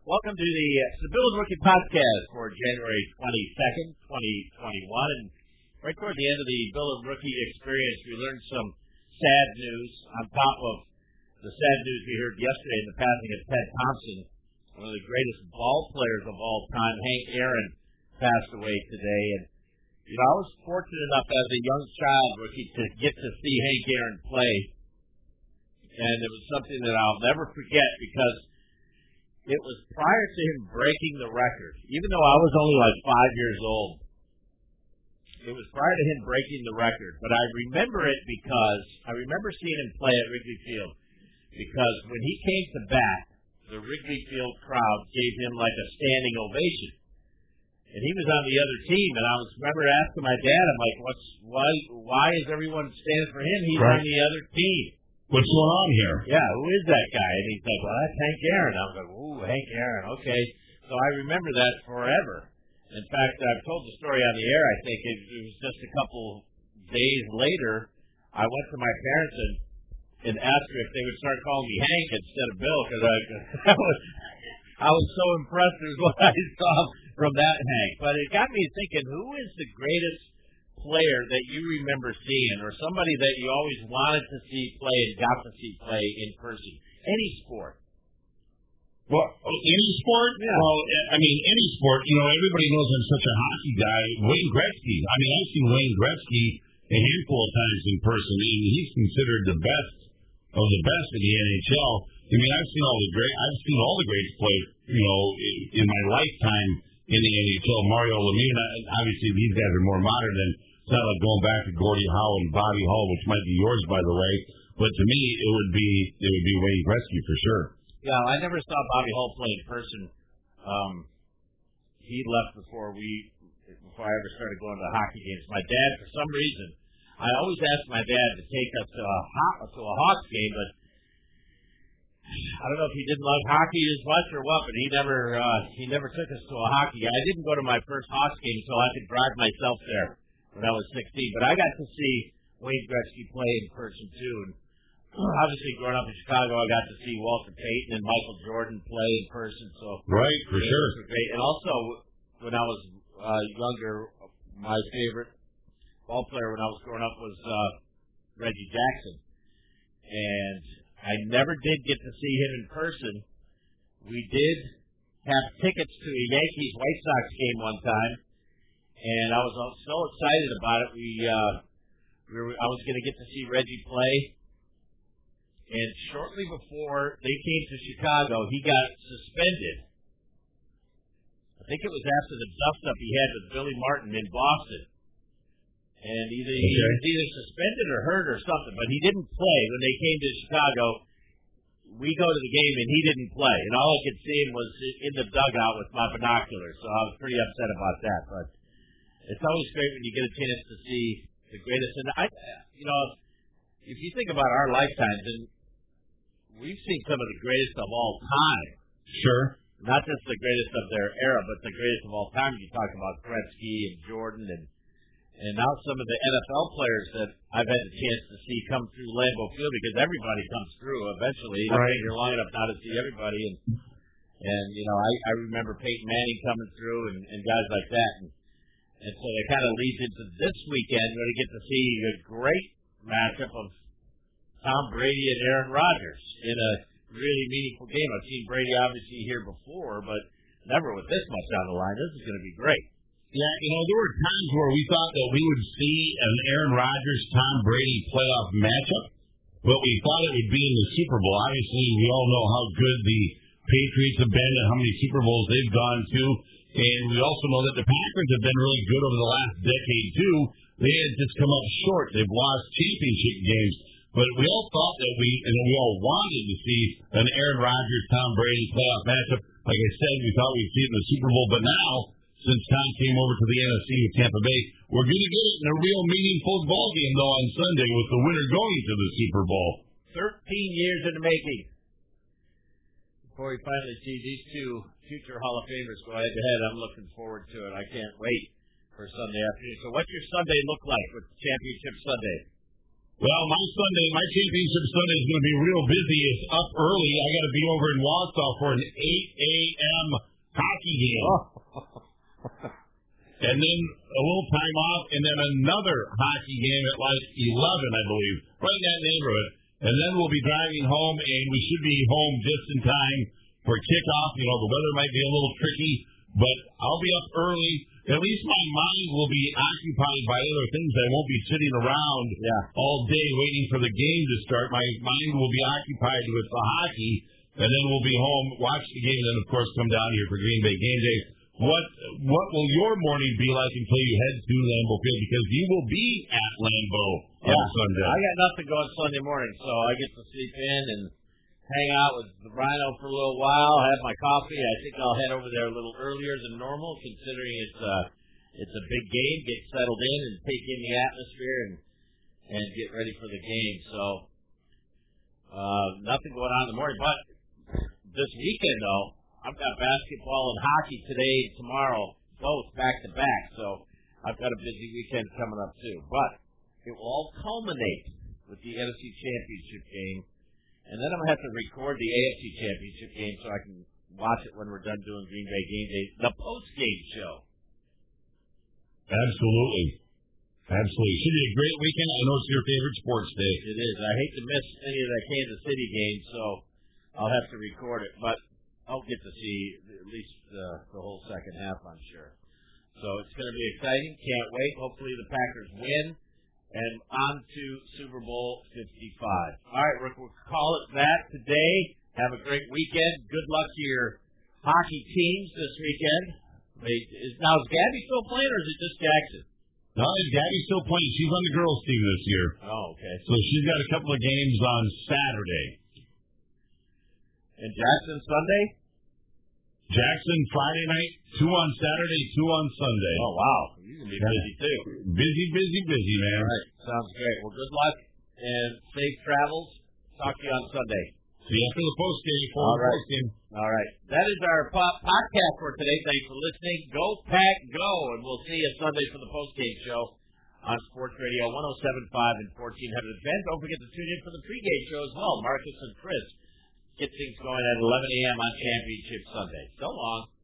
Welcome to the Bill and Rookie podcast for January 22nd, 2021. And right toward the end of the Bill and Rookie experience, we learned some sad news on top of the sad news we heard yesterday in the passing of Ted Thompson, one of the greatest ball players of all time. Hank Aaron passed away today. And, I was fortunate enough as a young child rookie to get to see Hank Aaron play. And it was something that I'll never forget because it was prior to him breaking the record. Even though I was only like 5 years old, it was prior to him breaking the record. But I remember it because I remember seeing him play at Wrigley Field. Because when he came to bat, the Wrigley Field crowd gave him like a standing ovation. And he was on the other team, and I remember asking my dad, I'm like, why is everyone standing for him? He's on the other team. What's going on here? Yeah, who is that guy? And he's like, well, that's Hank Aaron. I was like, ooh, Hank Aaron, okay. So I remember that forever. In fact, I've told the story on the air, I think. It was just a couple days later, I went to my parents and asked her if they would start calling me Hank instead of Bill, because I was so impressed with what I saw from that Hank. But it got me thinking, who is the greatest player that you remember seeing, or somebody that you always wanted to see play and got to see play in person? Any sport. Well, any sport? Yeah. Well, I mean, any sport. Everybody knows I'm such a hockey guy. Wayne Gretzky. I mean, I've seen Wayne Gretzky a handful of times in person, and he's considered the best of the best in the NHL. I mean, I've seen all the greats play, in my lifetime in the NHL. Mario Lemieux, obviously these guys are more modern than, it's not like going back to Gordie Howe and Bobby Hull, which might be yours, by the way. But to me, it would be Wayne Gretzky for sure. Yeah, I never saw Bobby Hull play in person. He left before I ever started going to hockey games. My dad, for some reason, I always asked my dad to take us to a Hawks game, but I don't know if he didn't love hockey as much or what, but he never took us to a hockey game. I didn't go to my first Hawks game until I could drive myself there when I was 16. But I got to see Wayne Gretzky play in person too. And obviously, growing up in Chicago, I got to see Walter Payton and Michael Jordan play in person. So right, for sure. Great. And also, when I was younger, my favorite ball player when I was growing up was Reggie Jackson. And I never did get to see him in person. We did have tickets to a Yankees-White Sox game one time, and I was so excited about it. I was going to get to see Reggie play, and shortly before they came to Chicago, he got suspended. I think it was after the dust-up he had with Billy Martin in Boston. And he was either suspended or hurt or something, but he didn't play when they came to Chicago. We go to the game, and he didn't play. And all I could see him was in the dugout with my binoculars, so I was pretty upset about that. But it's always great when you get a chance to see the greatest. And, if you think about our lifetimes, and we've seen some of the greatest of all time. Sure. Not just the greatest of their era, but the greatest of all time. You talk about Gretzky and Jordan and now some of the NFL players that I've had the chance to see come through Lambeau Field, because everybody comes through eventually. Right. You're long enough now to see everybody. And I remember Peyton Manning coming through and guys like that. And so it kind of leads into this weekend where we get to see a great matchup of Tom Brady and Aaron Rodgers in a really meaningful game. I've seen Brady obviously here before, but never with this much on the line. This is going to be great. Yeah, there were times where we thought that we would see an Aaron Rodgers-Tom Brady playoff matchup, but we thought it would be in the Super Bowl. Obviously, we all know how good the Patriots have been and how many Super Bowls they've gone to, and we also know that the Packers have been really good over the last decade, too. They had just come up short. They've lost championship games, but we all thought that we all wanted to see an Aaron Rodgers-Tom Brady playoff matchup. Like I said, we thought we'd see it in the Super Bowl, but now, since Tom came over to the NFC with Tampa Bay, we're going to get it in a real meaningful ball game, though, on Sunday with the winner going to the Super Bowl. 13 years in the making before we finally see these two future Hall of Famers go head-to-head. I'm looking forward to it. I can't wait for Sunday afternoon. So what's your Sunday look like with Championship Sunday? Well, my championship Sunday is going to be real busy. It's up early. I got to be over in Wausau for an 8 a.m. hockey game. And then a little time off, and then another hockey game at like 11, I believe, right in that neighborhood. And then we'll be driving home, and we should be home just in time for kickoff. You know, the weather might be a little tricky, but I'll be up early. At least my mind will be occupied by other things. I won't be sitting around all day waiting for the game to start. My mind will be occupied with the hockey, and then we'll be home, watch the game, and then, of course, come down here for Green Bay game day. What will your morning be like until you head to Lambeau Field? Because you will be at Lambeau on Sunday. I got nothing going Sunday morning, so I get to sleep in and hang out with the Rhino for a little while, have my coffee. I think I'll head over there a little earlier than normal, considering it's a big game. Get settled in and take in the atmosphere and get ready for the game. So nothing going on in the morning. But this weekend, though, I've got basketball and hockey today and tomorrow, both back to back. So I've got a busy weekend coming up too. But it will all culminate with the NFC Championship game. And then I'm going to have to record the AFC Championship game so I can watch it when we're done doing Green Bay game day, the post-game show. Absolutely. Should be a great weekend. I know it's your favorite sports day. It is. I hate to miss any of that Kansas City game, so I'll have to record it. But I'll get to see at least the whole second half, I'm sure. So it's going to be exciting. Can't wait. Hopefully the Packers win. And on to Super Bowl 55. All right, Rick, we'll call it that today. Have a great weekend. Good luck to your hockey teams this weekend. Now, is Gabby still playing, or is it just Jackson? No, Gabby's still playing. She's on the girls' team this year. Oh, okay. So she's got a couple of games on Saturday. And Jackson Sunday? Jackson Friday night, 2 on Saturday, 2 on Sunday. Oh, wow. You're going to be busy, too. Busy, man. All right. Sounds great. Well, good luck and safe travels. Talk to you on Sunday. See you after the postgame. All right. That is our podcast for today. Thanks for listening. Go Pack Go, and we'll see you Sunday for the postgame show on Sports Radio 107.5 and 1400. Ben, don't forget to tune in for the pregame show as well. Marcus and Chris get things going at 11 a.m. on Championship Sunday. So long.